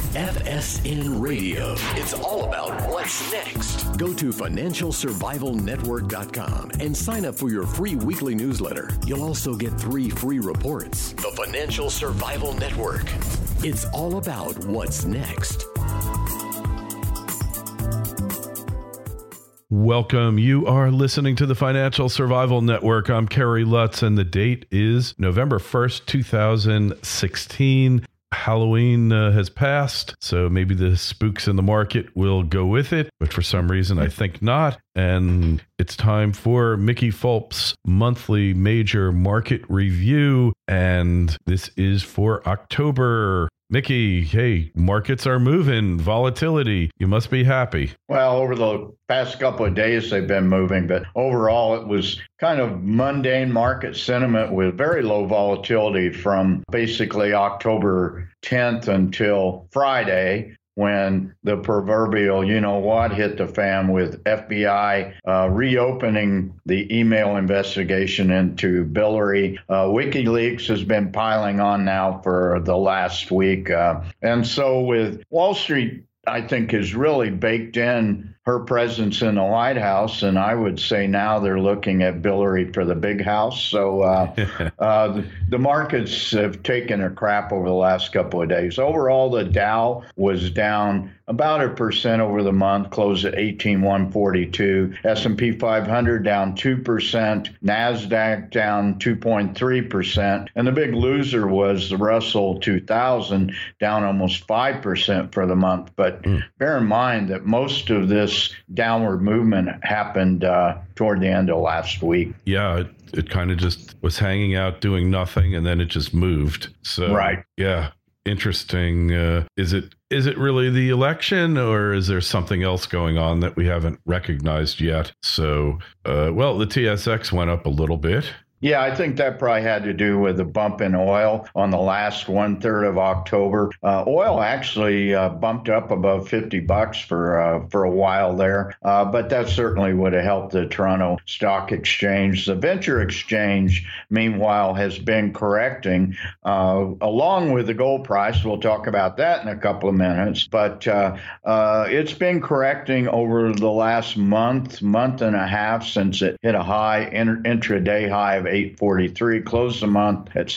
FSN Radio. It's all about what's next. Go to financialsurvivalnetwork.com and sign up for your free weekly newsletter. You'll also get 3 free reports. The Financial Survival Network. It's all about what's next. Welcome. You are listening to the Financial Survival Network. I'm Kerry Lutz, and the date is November 1st, 2016. Halloween has passed, so maybe the spooks in the market will go with it, but for some reason I think not. And it's time for Mickey Fulp's monthly major market review, and this is for October. Mickey, hey, markets are moving, volatility. You must be happy. Well, over the past couple of days, they've been moving, but overall, it was kind of mundane market sentiment with very low volatility from basically October 10th until Friday, when the proverbial you-know-what hit the fan with FBI reopening the email investigation into Billary. WikiLeaks has been piling on now for the last week. And so with Wall Street, I think, has really baked in her presence in the White House, and I would say now they're looking at Billary for the big house. So the markets have taken a crap over the last couple of days. Overall, the Dow was down about 1% over the month, closed at 18,142. S&P 500 down 2%, NASDAQ down 2.3%, and the big loser was the Russell 2000, down almost 5% for the month. But bear in mind that most of this downward movement happened toward the end of last week. Yeah, it kind of just was hanging out doing nothing, and then it just moved. So, right. Yeah, interesting. Is it really the election, or is there something else going on that we haven't recognized yet? So, well, the TSX went up a little bit. Yeah, I think that probably had to do with the bump in oil on the last 1/3 of October. Oil actually bumped up above $50 for a while there, but that certainly would have helped the Toronto Stock Exchange. The Venture Exchange, meanwhile, has been correcting along with the gold price. We'll talk about that in a couple of minutes, but it's been correcting over the last month and a half since it hit a high intraday high of 843, closed the month at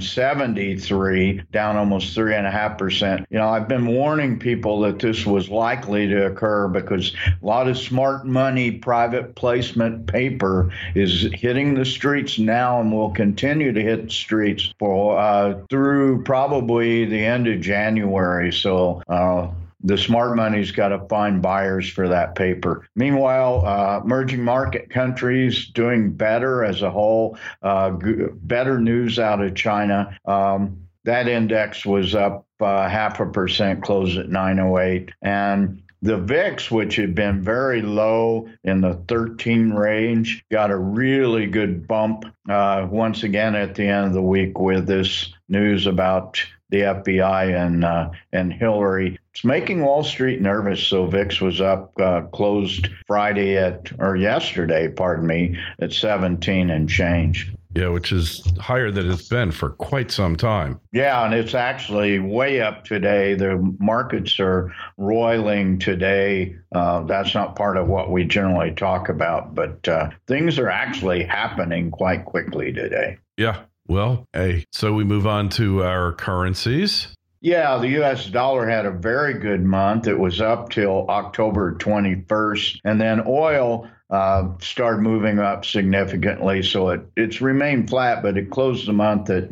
773, down almost 3.5%. I've been warning people that this was likely to occur because a lot of smart money private placement paper is hitting the streets now and will continue to hit the streets for through probably the end of January. So the smart money's got to find buyers for that paper. Meanwhile, emerging market countries doing better as a whole. Better news out of China. That index was up 0.5%, closed at 908. And the VIX, which had been very low in the 13 range, got a really good bump once again at the end of the week with this news about the FBI and Hillary. It's making Wall Street nervous. So VIX was up, closed yesterday, at 17 and change. Yeah, which is higher than it's been for quite some time. Yeah, and it's actually way up today. The markets are roiling today. That's not part of what we generally talk about, but things are actually happening quite quickly today. Yeah. Well, hey, so we move on to our currencies. Yeah, the U.S. dollar had a very good month. It was up till October 21st. And then oil started moving up significantly. So it's remained flat, but it closed the month at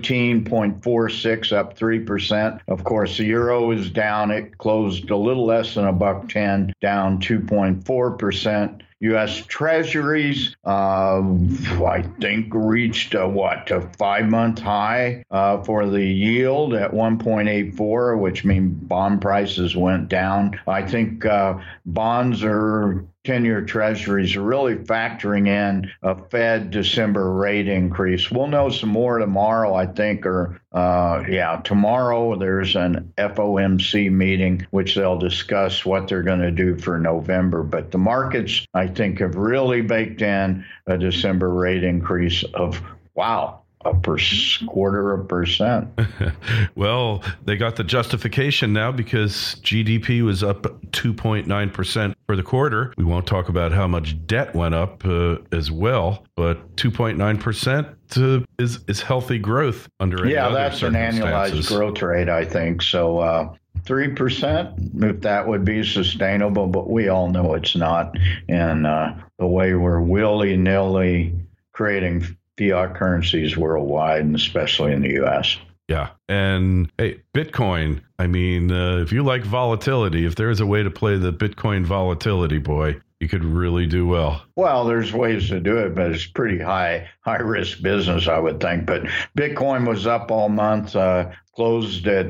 18.46, up 3%. Of course, the euro is down. It closed a little less than $1.10, down 2.4%. U.S. Treasuries, I think, reached a 5-month high for the yield at 1.84, which means bond prices went down. I think bonds are 10-year treasuries are really factoring in a Fed December rate increase. We'll know some more tomorrow, I think, tomorrow there's an FOMC meeting, which they'll discuss what they're going to do for November. But the markets, I think, have really baked in a December rate increase of, 0.25%. Well, they got the justification now because GDP was up 2.9% for the quarter. We won't talk about how much debt went up as well, but 2.9% is healthy growth under any other that's an annualized growth rate, I think. So 3%, if that would be sustainable, but we all know it's not. And the way we're willy-nilly creating fiat currencies worldwide, and especially in the U.S. Yeah. And hey, Bitcoin, I mean, if you like volatility, if there's a way to play the Bitcoin volatility, boy, you could really do well. Well, there's ways to do it, but it's pretty high risk business, I would think. But Bitcoin was up all month, closed at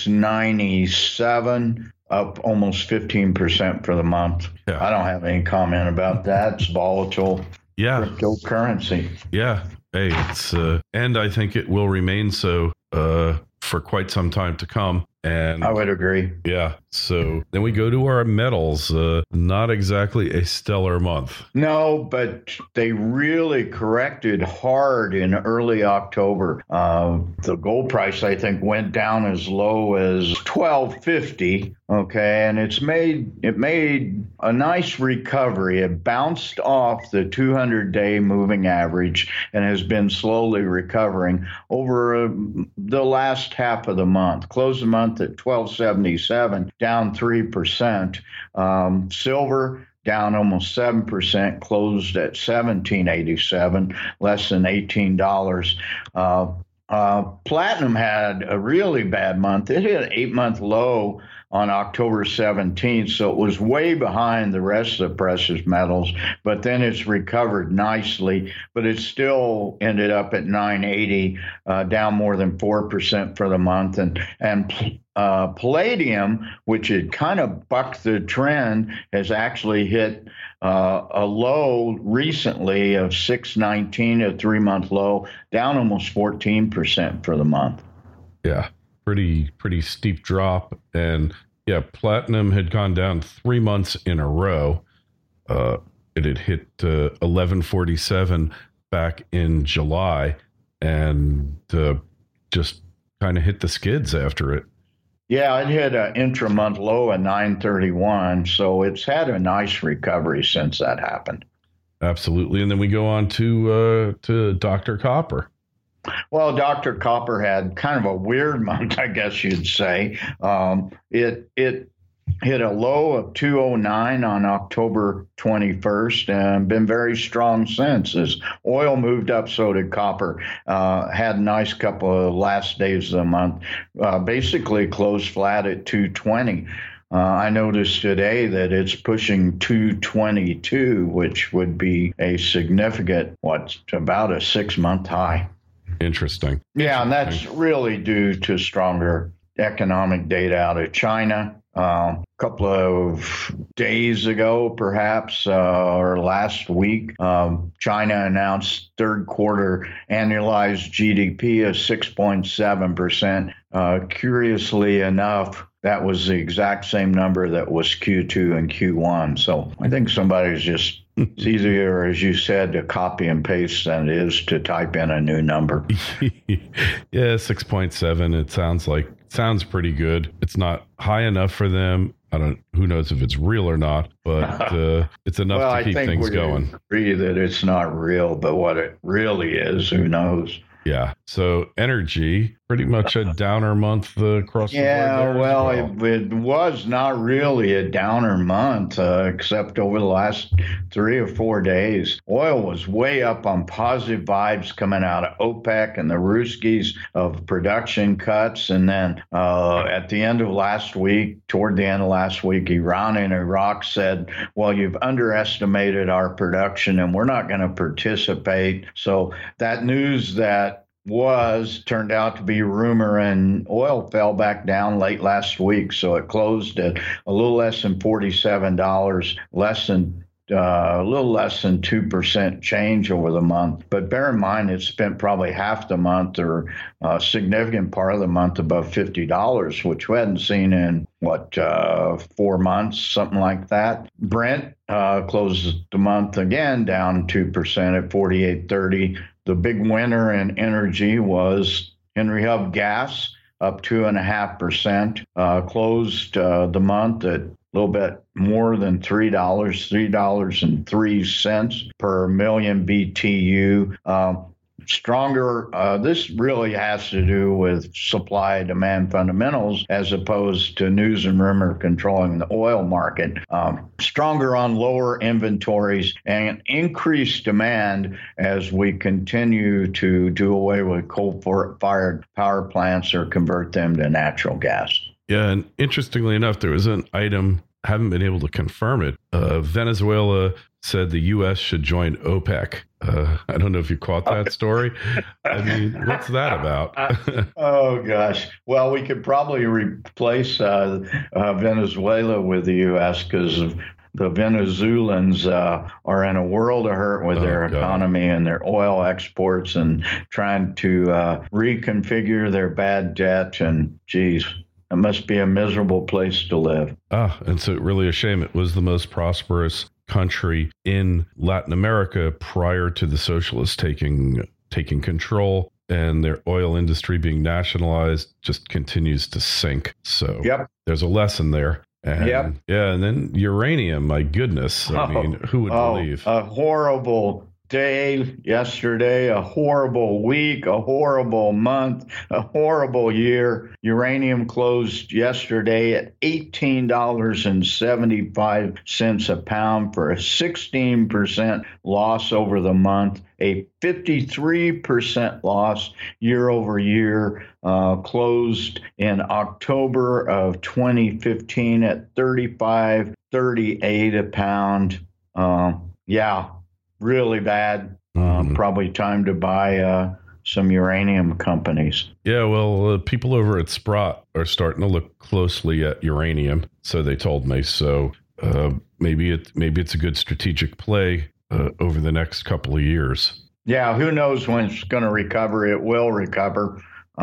697, up almost 15% for the month. Yeah. I don't have any comment about that. It's volatile. Yeah. Cryptocurrency. Yeah. Hey, it's and I think it will remain so for quite some time to come. And I would agree. Yeah. So then we go to our metals. Not exactly a stellar month. No, but they really corrected hard in early October. The gold price, I think, went down as low as $1,250. Okay, and it made a nice recovery. It bounced off the 200-day moving average and has been slowly recovering over the last half of the month. Closed the month at $1,277, down 3%. Silver down almost 7%, closed at $1,787, less than $18. Platinum had a really bad month. It hit an 8-month low on October 17th, so it was way behind the rest of the precious metals, but then it's recovered nicely, but it still ended up at 980, down more than 4% for the month. And palladium, which had kind of bucked the trend, has actually hit a low recently of 619, a 3-month low, down almost 14% for the month. Yeah. Pretty steep drop. And yeah, platinum had gone down 3 months in a row. It had hit 1147 back in July and just kind of hit the skids after it. Yeah, it hit an intra-month low at 931, so it's had a nice recovery since that happened. Absolutely. And then we go on to Dr. Copper. Well, Dr. Copper had kind of a weird month, I guess you'd say. It hit a low of 209 on October 21st and been very strong since. As oil moved up, so did copper. Had a nice couple of last days of the month. Basically closed flat at 220. I noticed today that it's pushing 222, which would be a significant, about a 6-month high. Interesting. Yeah, and that's really due to stronger economic data out of China. A couple of days ago, perhaps, or last week, China announced third quarter annualized GDP of 6.7%. Curiously enough, that was the exact same number that was Q2 and Q1. So I think somebody's just, it's easier, as you said, to copy and paste than it is to type in a new number. Yeah, 6.7. It sounds pretty good. It's not high enough for them. Who knows if it's real or not, but it's enough to keep things going. I agree that it's not real, but what it really is, who knows? Yeah. So energy, pretty much a downer month across the board. Yeah, well, it was not really a downer month, except over the last 3 or 4 days. Oil was way up on positive vibes coming out of OPEC and the Ruskies of production cuts. And then at the end of last week, toward the end of last week, Iran and Iraq said, well, you've underestimated our production and we're not going to participate. So that news that turned out to be rumor, and oil fell back down late last week. So it closed at a little less than $47, a little less than 2% change over the month. But bear in mind, it spent probably half the month or a significant part of the month above $50, which we hadn't seen in 4 months, something like that. Brent closed the month again down 2% at $48.30. The big winner in energy was Henry Hub Gas, up 2.5%, closed the month at a little bit more than $3.03 per million BTU. Stronger, this really has to do with supply demand fundamentals as opposed to news and rumor controlling the oil market. Stronger on lower inventories and increased demand as we continue to do away with coal-fired power plants or convert them to natural gas. Yeah, and interestingly enough, there was an item, haven't been able to confirm it. Venezuela said the U.S. should join OPEC. I don't know if you caught that story. I mean, what's that about? Oh, gosh. Well, we could probably replace Venezuela with the U.S. because the Venezuelans are in a world of hurt with their economy and their oil exports and trying to reconfigure their bad debt. And, geez, it must be a miserable place to live. And so really a shame. It was the most prosperous country in Latin America prior to the socialists taking control, and their oil industry being nationalized just continues to sink. So there's a lesson there. And, and then uranium, my goodness. I mean, who would believe? A horrible day yesterday, a horrible week, a horrible month, a horrible year. Uranium closed yesterday at $18.75 a pound for a 16% loss over the month, a 53% loss year over year. Closed in October of 2015 at $35.38 a pound. Really bad. Probably time to buy some uranium companies. Yeah, well, people over at Sprott are starting to look closely at uranium, so they told me. So maybe it's a good strategic play over the next couple of years. Yeah, who knows when it's going to recover? It will recover.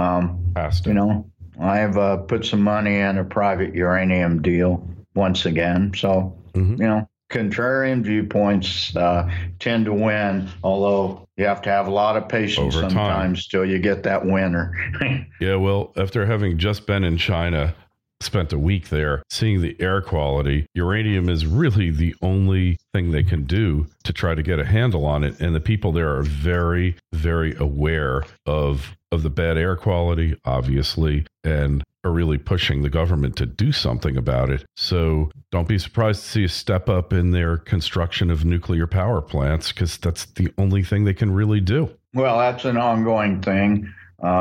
I've put some money in a private uranium deal once again. So, contrarian viewpoints tend to win, although you have to have a lot of patience sometimes till you get that winner. Yeah, well, after having just been in China, spent a week there, seeing the air quality, uranium is really the only thing they can do to try to get a handle on it. And the people there are very, very aware of the bad air quality, obviously, and are really pushing the government to do something about it. So don't be surprised to see a step up in their construction of nuclear power plants, because that's the only thing they can really do. Well, that's an ongoing thing.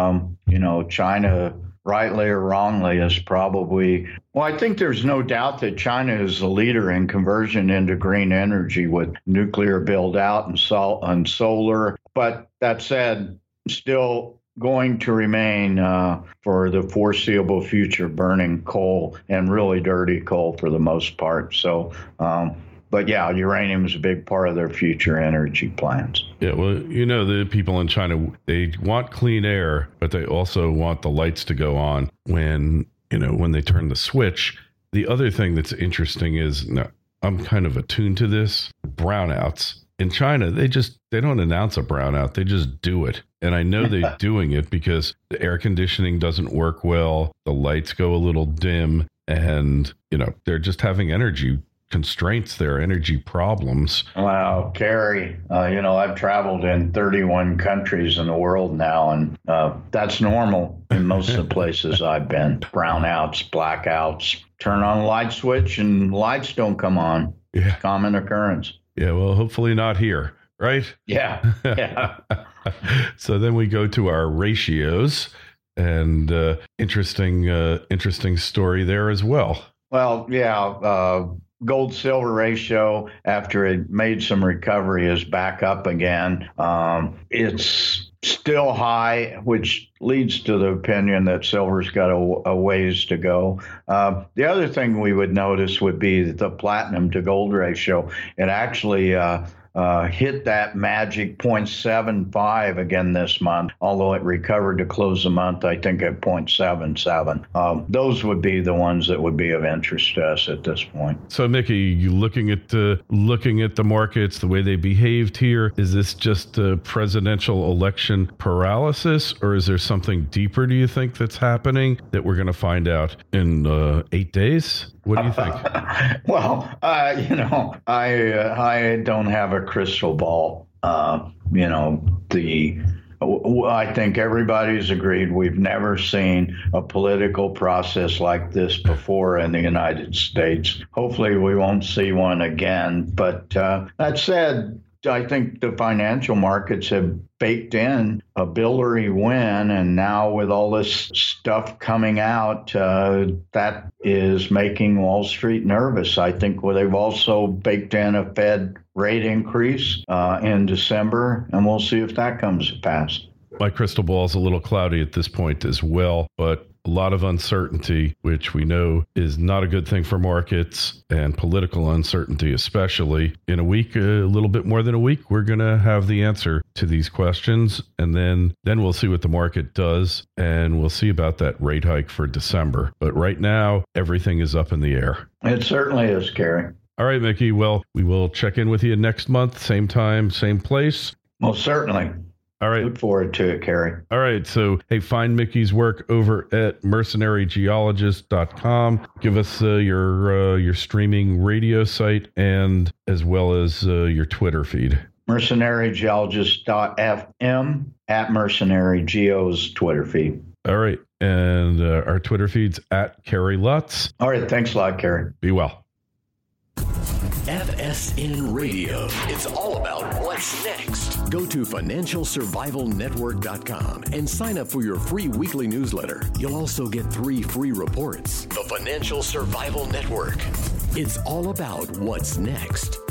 China, rightly or wrongly, is probably, I think there's no doubt that China is the leader in conversion into green energy with nuclear build out and solar. But that said, still going to remain for the foreseeable future burning coal, and really dirty coal for the most part. So, uranium is a big part of their future energy plans. Yeah, well, the people in China, they want clean air, but they also want the lights to go on when they turn the switch. The other thing that's interesting is, I'm kind of attuned to this, brownouts. In China, they don't announce a brownout. They just do it. And I know they're doing it because the air conditioning doesn't work well. The lights go a little dim, and, they're just having energy constraints there, energy problems. Wow, Kerry, I've traveled in 31 countries in the world now, and that's normal in most of the places I've been. Brownouts, blackouts, turn on a light switch and lights don't come on. Yeah. Common occurrence. Yeah, well, hopefully not here, right? Yeah. So then we go to our ratios, and interesting story there as well. Well, yeah, gold-silver ratio, after it made some recovery, is back up again. It's still high, which leads to the opinion that silver's got a ways to go. The other thing we would notice would be the platinum to gold ratio. It actually hit that magic 0.75 again this month, although it recovered to close the month, I think, at 0.77. Those would be the ones that would be of interest to us at this point. So, Mickey, you looking at the markets, the way they behaved here, is this just a presidential election paralysis, or is there something deeper, do you think, that's happening that we're going to find out in 8 days? What do you think? Well, I don't have a crystal ball. I think everybody's agreed we've never seen a political process like this before in the United States. Hopefully we won't see one again. But that said, I think the financial markets have baked in a biliary win, and now with all this stuff coming out, that is making Wall Street nervous. I think they've also baked in a Fed rate increase in December, and we'll see if that comes to pass. My crystal ball is a little cloudy at this point as well, but a lot of uncertainty, which we know is not a good thing for markets, and political uncertainty especially. In a week, a little bit more than a week, we're going to have the answer to these questions, and then we'll see what the market does, and we'll see about that rate hike for December. But right now, everything is up in the air. It certainly is, Gary. All right, Mickey. Well, we will check in with you next month, same time, same place. Most certainly. All right. Look forward to it, Kerry. All right. So, hey, find Mickey's work over at mercenarygeologist.com. Give us your streaming radio site, and as well as your Twitter feed. mercenarygeologist.fm at Mercenary Geo's Twitter feed. All right. And our Twitter feed's at Kerry Lutz. All right. Thanks a lot, Kerry. Be well. FSN Radio. It's all about what's next. Go to financialsurvivalnetwork.com and sign up for your free weekly newsletter. You'll also get 3 free reports. The Financial Survival Network. It's all about what's next.